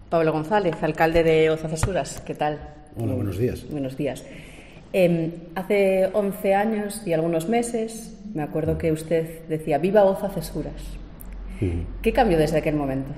Pablo González, alcalde de Oza-Cesuras, ¿qué tal? Hola, buenos días. Buenos días. Hace 11 años y algunos meses me acuerdo que usted decía ¡Viva Oza-Cesuras! ¿Qué cambió desde aquel momento?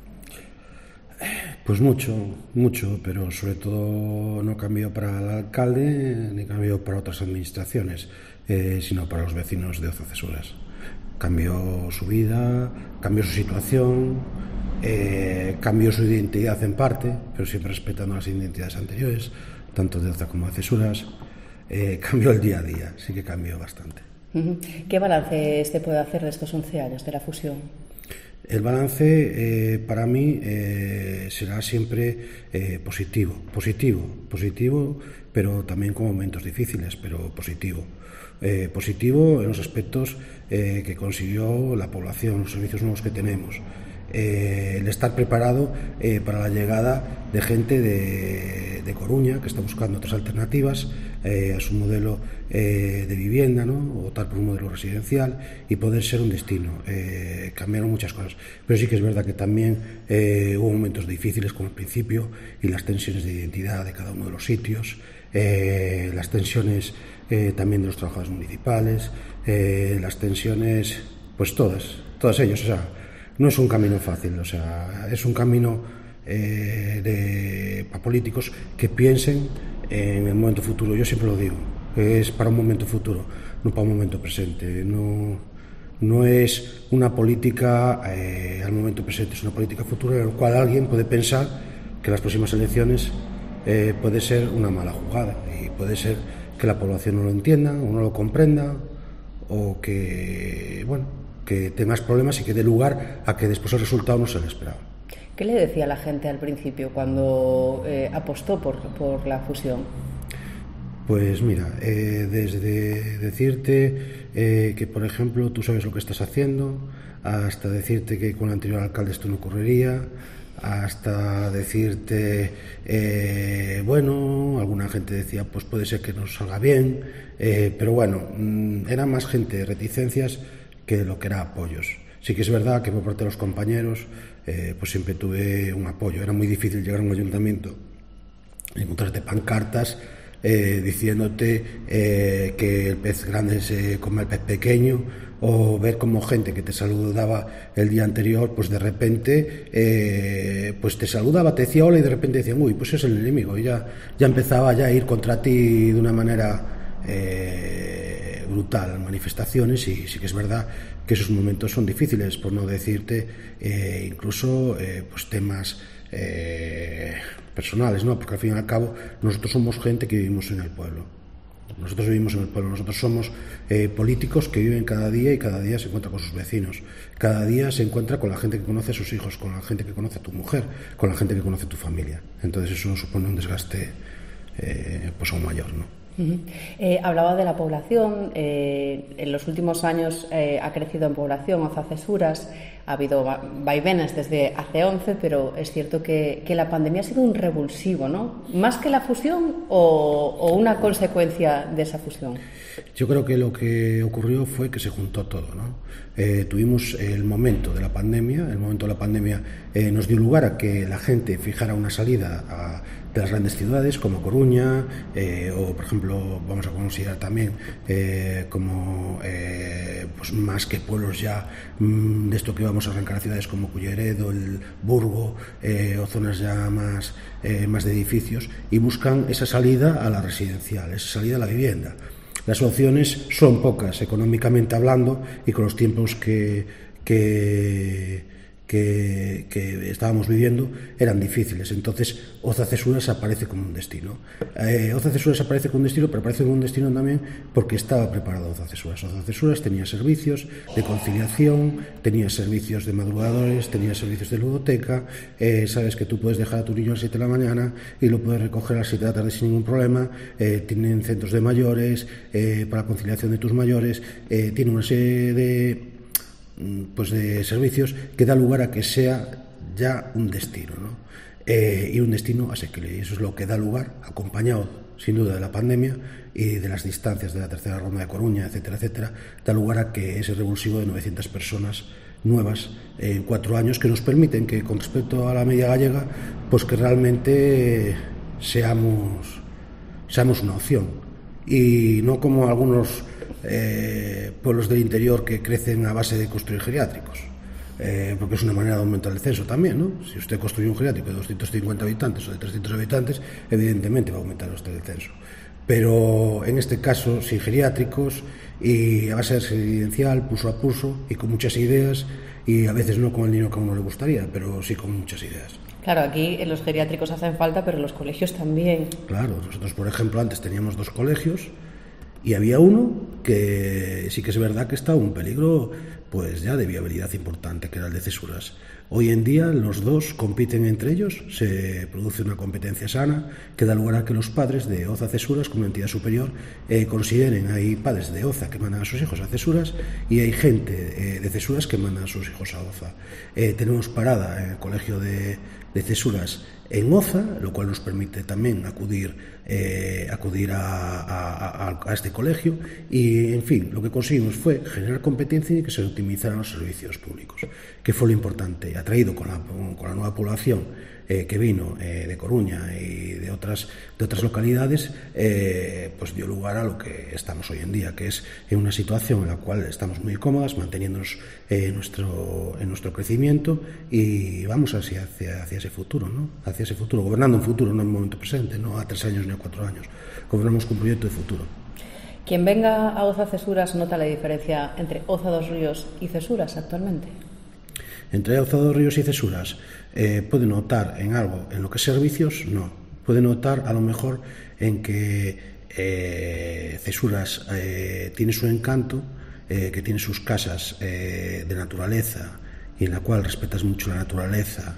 Pues mucho, pero sobre todo no cambió para el alcalde ni cambió para otras administraciones, sino para los vecinos de Oza-Cesuras. Cambió su vida, cambió su situación, cambió su identidad en parte, pero siempre respetando las identidades anteriores, tanto de Oza como de Cesuras. Cambió el día a día, sí que cambió bastante. ¿Qué balance se puede hacer de estos 11 años de la fusión? El balance para mí será siempre positivo, pero también con momentos difíciles, pero positivo. Positivo en los aspectos que consiguió la población, los servicios nuevos que tenemos, el estar preparado para la llegada de gente de Coruña, que está buscando otras alternativas a su modelo de vivienda, ¿no? Optar por un modelo residencial y poder ser un destino. Cambiaron muchas cosas, pero sí que es verdad que también hubo momentos difíciles como al principio y las tensiones de identidad de cada uno de los sitios, las tensiones también de los trabajadores municipales, las tensiones, pues todas ellas, o sea, no es un camino fácil, o sea, es un camino para políticos que piensen en el momento futuro. Yo siempre lo digo, es para un momento futuro, no para un momento presente. No es una política al momento presente, es una política futura en la cual alguien puede pensar que las próximas elecciones puede ser una mala jugada y puede ser que la población no lo entienda o no lo comprenda o que, bueno, que tengas problemas y que dé lugar a que después el resultado no se le esperaba. ¿Qué le decía a la gente al principio cuando apostó por la fusión? Pues mira, desde decirte que, por ejemplo, tú sabes lo que estás haciendo, hasta decirte que con el anterior alcalde esto no ocurriría, hasta decirte, bueno, alguna gente decía, pues puede ser que no salga bien, pero bueno, era más gente reticencias que lo que era apoyos. Sí que es verdad que por parte de los compañeros pues siempre tuve un apoyo. Era muy difícil llegar a un ayuntamiento y encontrarte pancartas diciéndote que el pez grande se come al pez pequeño, o ver como gente que te saludaba el día anterior, pues de repente pues te saludaba, te decía hola y de repente decían, uy, pues es el enemigo, y ya empezaba ya a ir contra ti de una manera brutal, manifestaciones, y sí que es verdad que esos momentos son difíciles, por no decirte incluso pues temas personales, ¿no? Porque al fin y al cabo nosotros somos gente que vivimos en el pueblo. Nosotros vivimos en el pueblo, nosotros somos políticos que viven cada día y cada día se encuentra con sus vecinos, cada día se encuentra con la gente que conoce a sus hijos, con la gente que conoce a tu mujer, con la gente que conoce a tu familia. Entonces eso supone un desgaste pues aún mayor, ¿no? Hablaba de la población. En los últimos años ha crecido en población Oza-Cesuras. Ha habido vaivenes desde hace 11, pero es cierto que la pandemia ha sido un revulsivo, ¿no? ¿Más que la fusión o una consecuencia de esa fusión? Yo creo que lo que ocurrió fue que se juntó todo, ¿no? Tuvimos el momento de la pandemia. El momento de la pandemia nos dio lugar a que la gente fijara una salida de las grandes ciudades como Coruña, o por ejemplo vamos a considerar también como pues más que pueblos ya de esto que vamos a arrancar a ciudades como Culleredo, el Burgo, o zonas ya más de edificios, y buscan esa salida a la residencial, esa salida a la vivienda. Las opciones son pocas económicamente hablando y con los tiempos que estábamos viviendo eran difíciles. Entonces Oza-Cesuras aparece como un destino. Oza-Cesuras aparece como un destino, pero aparece como un destino también porque estaba preparado Oza-Cesuras. Oza-Cesuras tenía servicios de conciliación, tenía servicios de madrugadores, tenía servicios de ludoteca. Sabes que tú puedes dejar a tu niño a las 7 de la mañana y lo puedes recoger a las 7 de la tarde sin ningún problema. Tienen centros de mayores para la conciliación de tus mayores. Tiene una serie de servicios que da lugar a que sea ya un destino, ¿no? Y un destino asequible, y eso es lo que da lugar, acompañado sin duda de la pandemia y de las distancias de la tercera ronda de Coruña, etcétera, etcétera, da lugar a que ese revulsivo de 900 personas nuevas en 4 años que nos permiten que, con respecto a la media gallega, pues que realmente seamos una opción y no como algunos pueblos del interior que crecen a base de construir geriátricos, porque es una manera de aumentar el censo también, ¿no? Si usted construye un geriátrico de 250 habitantes o de 300 habitantes, evidentemente va a aumentar usted el censo. Pero en este caso, sin geriátricos y a base de residencial, pulso a pulso y con muchas ideas, y a veces no con el dinero que a uno le gustaría, pero sí con muchas ideas. Claro, aquí los geriátricos hacen falta, pero los colegios también. Claro, nosotros, por ejemplo, antes teníamos 2 colegios y había uno que sí que es verdad que estaba en un peligro pues ya de viabilidad importante, que era el de Cesuras. Hoy en día los 2 compiten entre ellos, se produce una competencia sana que da lugar a que los padres de OZA Cesuras, como entidad superior, consideren, hay padres de OZA que mandan a sus hijos a Cesuras y hay gente de Cesuras que mandan a sus hijos a OZA. Tenemos parada en el colegio de Cesuras en OZA, lo cual nos permite también acudir a este colegio y, en fin, lo que conseguimos fue generar competencia y que se optimizaran los servicios públicos, que fue lo importante, atraído con la nueva población que vino de Coruña y de otras localidades, pues dio lugar a lo que estamos hoy en día, que es en una situación en la cual estamos muy cómodas, manteniéndonos en nuestro crecimiento y vamos hacia ese futuro, ¿no? Hacia ese futuro, gobernando un futuro, no en un momento presente, no a 3 años ni a 4 años, gobernamos con un proyecto de futuro. Quien venga a OZA Cesuras nota la diferencia entre OZA Dos Ríos y Cesuras actualmente. Entre OZA Dos Ríos y Cesuras puede notar en algo, en lo que es servicios, no. Puede notar a lo mejor en que Cesuras tiene su encanto, que tiene sus casas de naturaleza y en la cual respetas mucho la naturaleza,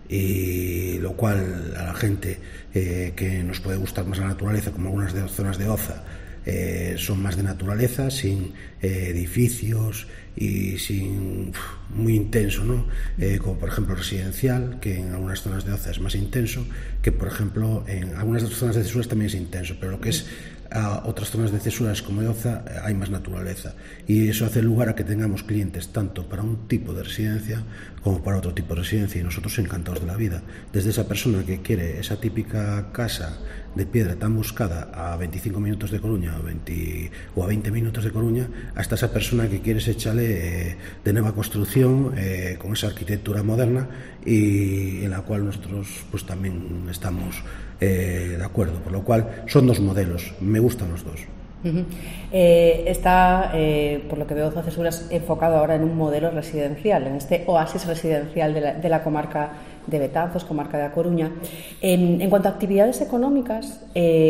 y lo cual a la gente que nos puede gustar más la naturaleza, como algunas de las zonas de OZA, son más de naturaleza, sin edificios y sin muy intenso, ¿no? Como por ejemplo residencial, que en algunas zonas de OZA es más intenso, que por ejemplo en algunas zonas de Cesuras también es intenso, pero lo que es a otras zonas de Cesuras como de OZA hay más naturaleza y eso hace lugar a que tengamos clientes tanto para un tipo de residencia como para otro tipo de residencia y nosotros encantados de la vida, desde esa persona que quiere esa típica casa de piedra tan buscada a 25 minutos de Coruña o a 20 minutos de Coruña, hasta esa persona que quiere ese chalet de nueva construcción con esa arquitectura moderna y en la cual nosotros pues también estamos de acuerdo, por lo cual son 2 modelos, me gustan los 2. Uh-huh. Está, por lo que veo, OZA Cesuras enfocado ahora en un modelo residencial, en este oasis residencial de la comarca de Betanzos, comarca de A Coruña. En cuanto a actividades económicas,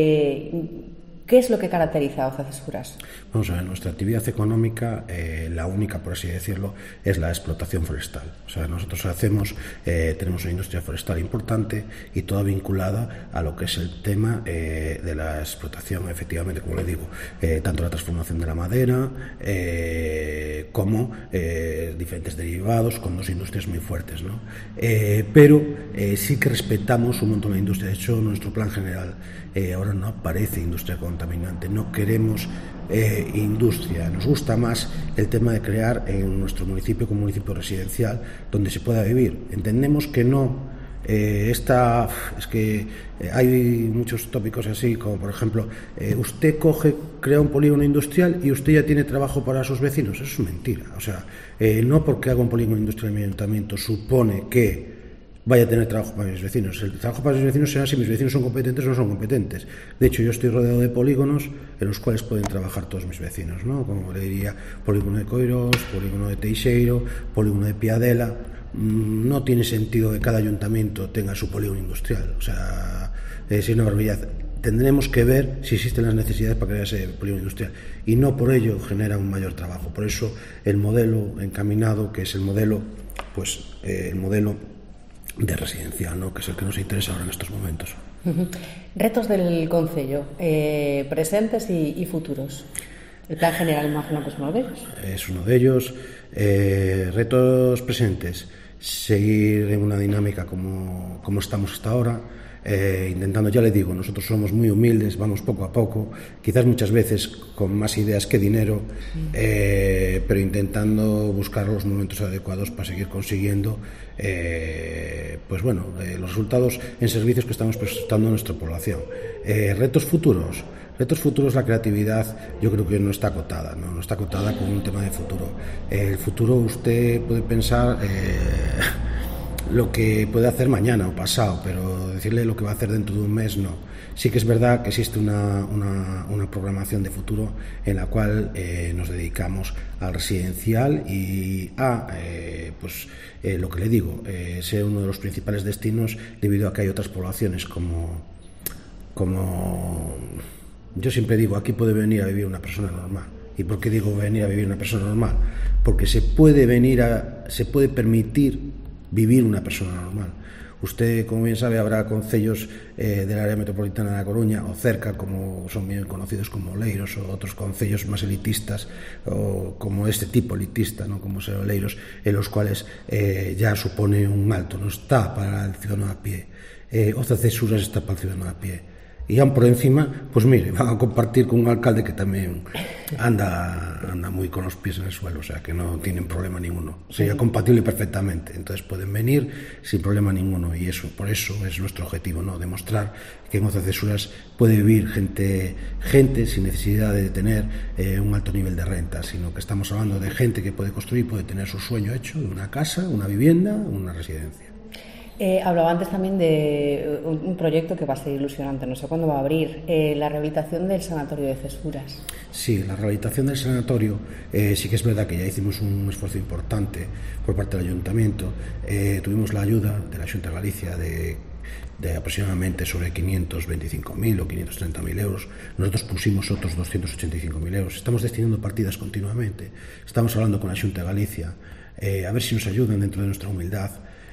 ¿qué es lo que caracteriza a OZA Cesuras? Vamos a ver, nuestra actividad económica, la única, por así decirlo, es la explotación forestal. O sea, nosotros tenemos una industria forestal importante y toda vinculada a lo que es el tema de la explotación, efectivamente, como le digo, tanto la transformación de la madera como diferentes derivados, con 2 industrias muy fuertes, ¿no? Pero sí que respetamos un montón la industria. De hecho, nuestro plan general ahora no aparece industria contaminante, no queremos industria, nos gusta más el tema de crear en nuestro municipio como municipio residencial donde se pueda vivir. Entendemos que no es que hay muchos tópicos así, como por ejemplo usted crea un polígono industrial y usted ya tiene trabajo para sus vecinos. Eso es mentira. O sea, no porque haga un polígono industrial en mi ayuntamiento supone que vaya a tener trabajo para mis vecinos. El trabajo para mis vecinos será si mis vecinos son competentes o no son competentes. De hecho, yo estoy rodeado de polígonos en los cuales pueden trabajar todos mis vecinos, ¿no? Como le diría, polígono de Coirós, polígono de Teixeiro, polígono de Piadela. No tiene sentido que cada ayuntamiento tenga su polígono industrial. O sea, es una barbaridad. Tendremos que ver si existen las necesidades para crear ese polígono industrial y no por ello genera un mayor trabajo. Por eso el modelo encaminado, que es el modelo de residencial, ¿no? Que es el que nos interesa ahora en estos momentos. Uh-huh. Retos del concello, presentes y futuros. El plan general, imagino que es uno de ellos. Es uno de ellos. Retos presentes, seguir en una dinámica como estamos hasta ahora. intentando, ya le digo, nosotros somos muy humildes, vamos poco a poco, quizás muchas veces con más ideas que dinero, pero intentando buscar los momentos adecuados para seguir consiguiendo pues bueno, los resultados en servicios que estamos prestando a nuestra población. Retos futuros, la creatividad yo creo que no está acotada, no está acotada con un tema de futuro. El futuro usted puede pensar lo que puede hacer mañana o pasado, pero decirle lo que va a hacer dentro de un mes, no. Sí que es verdad que existe una programación de futuro en la cual nos dedicamos al residencial y a lo que le digo, ser uno de los principales destinos debido a que hay otras poblaciones como yo siempre digo, aquí puede venir a vivir una persona normal. ¿Y por qué digo venir a vivir una persona normal? Porque se puede permitir vivir una persona normal. Usted, como bien sabe, habrá concellos del área metropolitana de La Coruña o cerca, como son bien conocidos como Oleiros, o otros concellos más elitistas, o como este tipo elitista, ¿no? Como ser Oleiros, en los cuales ya supone un alto, no está para el ciudadano a pie. Oza Cesuras está para el ciudadano a pie. Y aún por encima, pues mire, van a compartir con un alcalde que también anda muy con los pies en el suelo, o sea que no tienen problema ninguno, sería compatible perfectamente, entonces pueden venir sin problema ninguno, y eso, por eso es nuestro objetivo, ¿no? Demostrar que en Oza Cesuras puede vivir gente sin necesidad de tener un alto nivel de renta, sino que estamos hablando de gente que puede construir, puede tener su sueño hecho, de una casa, una vivienda, una residencia. Hablaba antes también de un proyecto que va a ser ilusionante, no sé cuándo va a abrir, la rehabilitación del sanatorio de Cesuras. Sí, la rehabilitación del sanatorio, sí que es verdad que ya hicimos un esfuerzo importante por parte del Ayuntamiento. Tuvimos la ayuda de la Xunta de Galicia de aproximadamente sobre 525.000 o 530.000 euros. Nosotros pusimos otros 285.000 euros. Estamos destinando partidas continuamente. Estamos hablando con la Xunta de Galicia, a ver si nos ayudan dentro de nuestra humildad,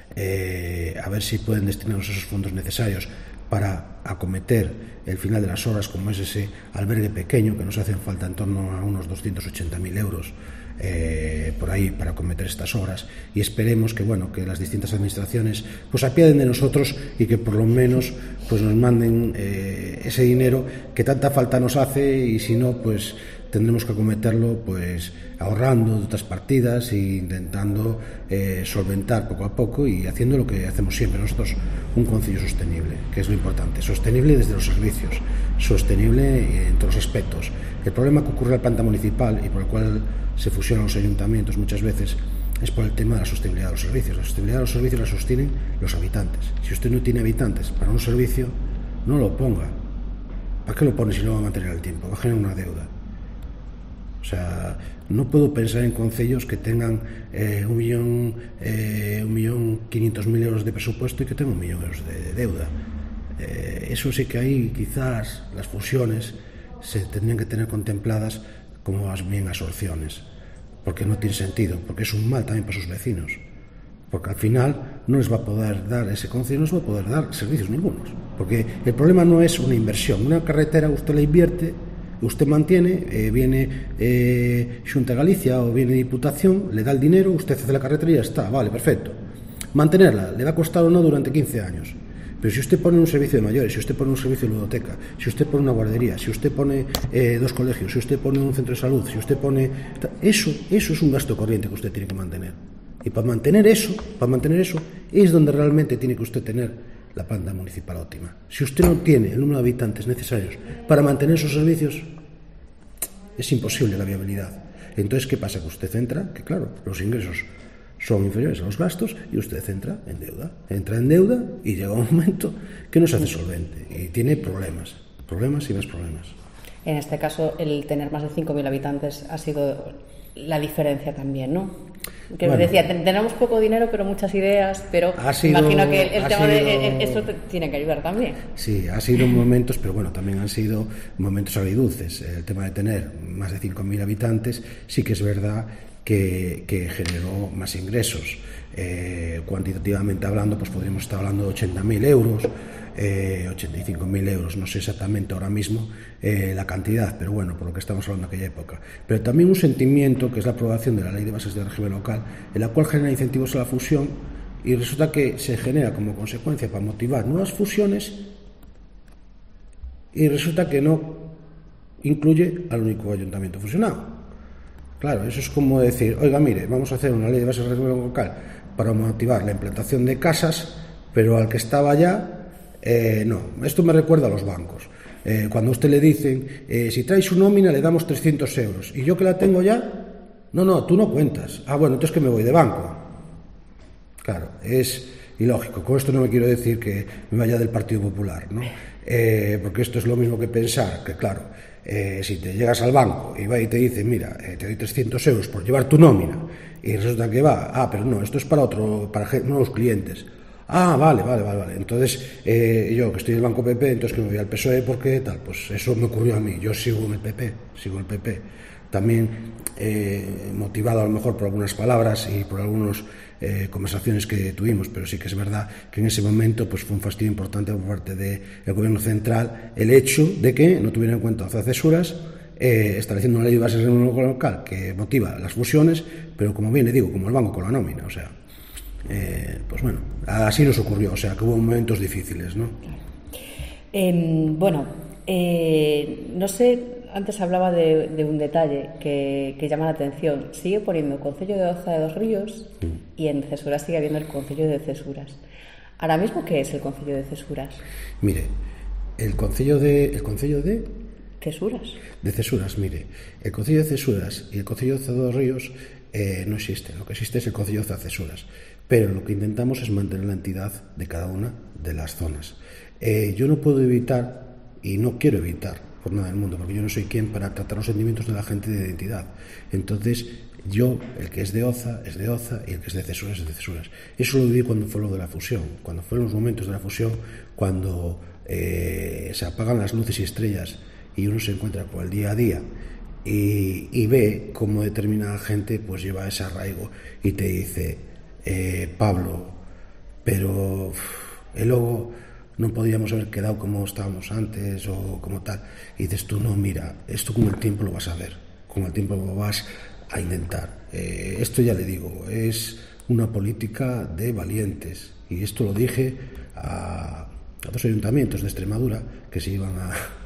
a ver si pueden destinarnos esos fondos necesarios para acometer el final de las obras, como es ese albergue pequeño que nos hacen falta en torno a unos 280.000 euros por ahí para acometer estas obras, y esperemos que que las distintas administraciones pues apiaden de nosotros y que por lo menos pues nos manden ese dinero que tanta falta nos hace, y si no pues tendremos que acometerlo pues ahorrando de otras partidas e intentando solventar poco a poco y haciendo lo que hacemos siempre nosotros, un concello sostenible, que es lo importante, sostenible desde los servicios, sostenible en todos los aspectos. El problema que ocurre en la planta municipal y por el cual se fusionan los ayuntamientos muchas veces es por el tema de la sostenibilidad de los servicios. La sostenibilidad de los servicios la sostienen los habitantes. Si usted no tiene habitantes para un servicio, no lo ponga. ¿Para qué lo pone si no va a mantener el tiempo? Va a generar una deuda. O sea, no puedo pensar en concellos que tengan 1.500.000 euros de presupuesto y que tengan 1 millón de euros de deuda. Eso sí que ahí quizás las fusiones se tendrían que tener contempladas como más bien absorciones, porque no tiene sentido, porque es un mal también para sus vecinos, porque al final no les va a poder dar, ese concello no les va a poder dar servicios ningunos, porque el problema no es una inversión. Una carretera usted la invierte, usted mantiene, viene Xunta de Galicia o viene Diputación, le da el dinero, usted hace la carretera y ya está, vale, perfecto. Mantenerla le va a costar o no durante 15 años. Pero si usted pone un servicio de mayores, si usted pone un servicio de ludoteca, si usted pone una guardería, si usted pone 2 colegios, si usted pone un centro de salud, si usted pone... Eso es un gasto corriente que usted tiene que mantener. Y para mantener eso es donde realmente tiene que usted tener la planta municipal óptima. Si usted no tiene el número de habitantes necesarios para mantener esos servicios, es imposible la viabilidad. Entonces, ¿qué pasa? Que usted entra, que claro, los ingresos son inferiores a los gastos y usted entra en deuda y llega un momento que no se hace solvente y tiene problemas y más problemas. En este caso, el tener más de 5.000 habitantes ha sido la diferencia también, ¿no? Que me decía, tenemos poco dinero pero muchas ideas, pero imagino que el tema de esto tiene que ayudar también. Sí, ha sido momentos, pero bueno, también han sido momentos agridulces. El tema de tener más de 5.000 habitantes sí que es verdad que generó más ingresos. Cuantitativamente hablando, pues podríamos estar hablando de 80.000 euros, 85.000 euros, no sé exactamente ahora mismo la cantidad, pero bueno, por lo que estamos hablando en aquella época. Pero también un sentimiento que es la aprobación de la Ley de Bases de Régimen Local, en la cual genera incentivos a la fusión y resulta que se genera como consecuencia para motivar nuevas fusiones y resulta que no incluye al único ayuntamiento fusionado. Claro, eso es como decir, oiga, mire, vamos a hacer una ley de bases de régimen local para motivar la implantación de casas, pero al que estaba ya, no. Esto me recuerda a los bancos. Cuando a usted le dicen, si trae su nómina le damos 300 euros, y yo que la tengo ya, no, tú no cuentas. Ah, bueno, entonces que me voy de banco. Claro, es ilógico. Con esto no me quiero decir que me vaya del Partido Popular, ¿no? Porque esto es lo mismo que pensar que, claro, si te llegas al banco y va y te dice, mira, te doy 300 euros por llevar tu nómina, y resulta que pero no, esto es para nuevos clientes. Ah, vale. Entonces, yo que estoy en el Banco PP, entonces que me voy al PSOE porque tal, pues eso me ocurrió a mí. Yo sigo en el PP. También motivado a lo mejor por algunas palabras y por algunas conversaciones que tuvimos, pero sí que es verdad que en ese momento pues fue un fastidio importante por parte del Gobierno central el hecho de que no tuviera en cuenta las cesuras, estableciendo una ley de bases de régimen local que motiva las fusiones, pero como bien le digo, como el banco con la nómina, o sea, pues bueno, así nos ocurrió, o sea, que hubo momentos difíciles, ¿no? No sé, antes hablaba de un detalle que llama la atención. Sigue poniendo el Concello de Oza de Dos Ríos y en Cesuras sigue habiendo el Concello de Cesuras. Ahora mismo, ¿qué es el Concello de Cesuras? Mire, el Concello de Cesuras. De Cesuras, mire, el Concello de Cesuras y el Concello de Oza de Dos Ríos no existen. Lo que existe es el Concello de Cesuras. Pero lo que intentamos es mantener la entidad de cada una de las zonas. Yo no puedo evitar, y no quiero evitar por nada del mundo, porque yo no soy quien para tratar los sentimientos de la gente de identidad. Entonces, yo, el que es de Oza, es de Oza, y el que es de Cesuras, es de Cesuras. Eso lo viví cuando fue lo de la fusión, cuando fueron los momentos de la fusión, cuando se apagan las luces y estrellas y uno se encuentra con el día a día y ve cómo determinada gente pues lleva ese arraigo y te dice, Pablo, pero el logo no podíamos haber quedado como estábamos antes o como tal, y dices tú, no, mira, esto con el tiempo lo vas a ver, con el tiempo lo vas a intentar. Esto ya le digo, es una política de valientes, y esto lo dije a dos ayuntamientos de Extremadura que se iban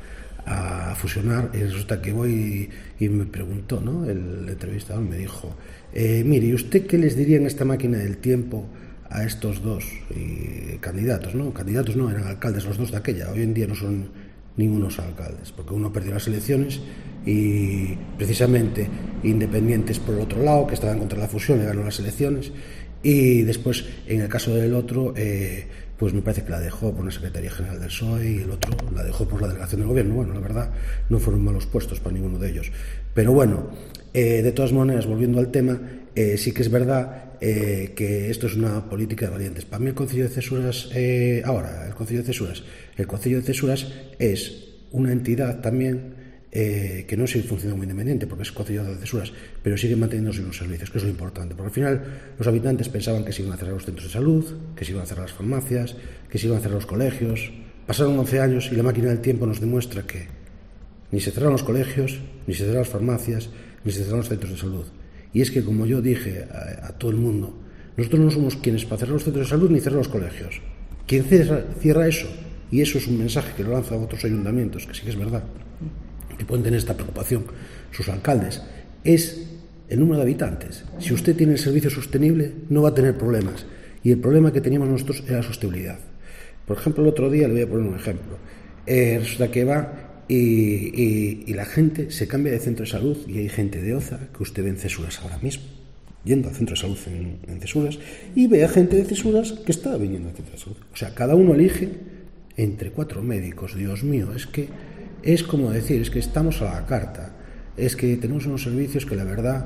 a fusionar, y resulta que voy y me preguntó, ¿no?, el entrevistador me dijo, mire, ¿y usted qué les diría en esta máquina del tiempo a estos dos candidatos? No, candidatos no, eran alcaldes los dos de aquella. Hoy en día no son ningunos alcaldes, porque uno perdió las elecciones y precisamente Independientes por el otro lado, que estaban contra la fusión, le ganó las elecciones, y después en el caso del otro pues me parece que la dejó por una Secretaría General del PSOE y el otro la dejó por la delegación del Gobierno. Bueno, la verdad no fueron malos puestos para ninguno de ellos, pero bueno, de todas maneras, volviendo al tema, sí que es verdad que esto es una política de valientes. Para mí el Concello de Cesuras, el Concello de Cesuras es una entidad también que no sigue funcionando muy independiente, porque es Concello de Cesuras, pero sigue manteniendo los servicios, que es lo importante, porque al final los habitantes pensaban que se iban a cerrar los centros de salud, que se iban a cerrar las farmacias, que se iban a cerrar los colegios. Pasaron 11 años y la máquina del tiempo nos demuestra que ni se cerraron los colegios, ni se cerraron las farmacias, ni se cerraron los centros de salud. Y es que, como yo dije a todo el mundo, nosotros no somos quienes para cerrar los centros de salud ni cerrar los colegios. Quien cierra eso, y eso es un mensaje que lo lanzan otros ayuntamientos, que sí que es verdad, que pueden tener esta preocupación sus alcaldes, es el número de habitantes. Si usted tiene el servicio sostenible, no va a tener problemas. Y el problema que teníamos nosotros era la sostenibilidad. Por ejemplo, el otro día, le voy a poner un ejemplo. Resulta que va y la gente se cambia de centro de salud, y hay gente de Oza que usted ve en Cesuras ahora mismo, yendo al centro de salud en Cesuras, y ve a gente de Cesuras que está viniendo al centro de salud. O sea, cada uno elige entre 4 médicos. Dios mío, es que es como decir, es que estamos a la carta, es que tenemos unos servicios que la verdad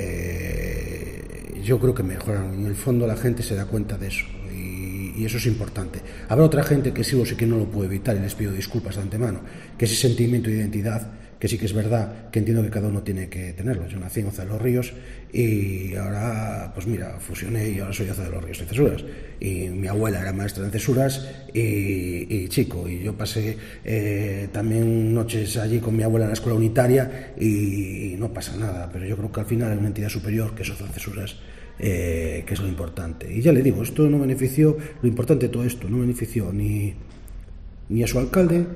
yo creo que mejoran. En el fondo la gente se da cuenta de eso, y eso es importante. Habrá otra gente que sí o sí que no lo puede evitar, y les pido disculpas de antemano, que ese sentimiento de identidad, que sí que es verdad, que entiendo que cada uno tiene que tenerlo. Yo nací en Oza de los Ríos y ahora, pues mira, fusioné y ahora soy Oza de los Ríos de Cesuras, y mi abuela era maestra en Cesuras y chico, y yo pasé también noches allí con mi abuela en la escuela unitaria y no pasa nada, pero yo creo que al final hay una entidad superior que es Oza de Cesuras, que es lo importante. Y ya le digo, esto no benefició, lo importante de todo esto, no benefició ni a su alcalde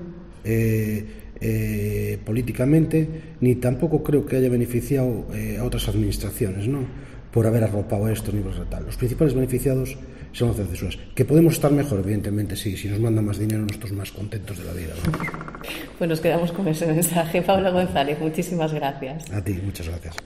políticamente, ni tampoco creo que haya beneficiado a otras administraciones, ¿no?, por haber arropado estos niveles de tal. Los principales beneficiados son las cesuras. Que podemos estar mejor, evidentemente, sí, si nos mandan más dinero, nosotros más contentos de la vida, ¿no? Pues nos quedamos con ese mensaje. Pablo González, muchísimas gracias. A ti, muchas gracias.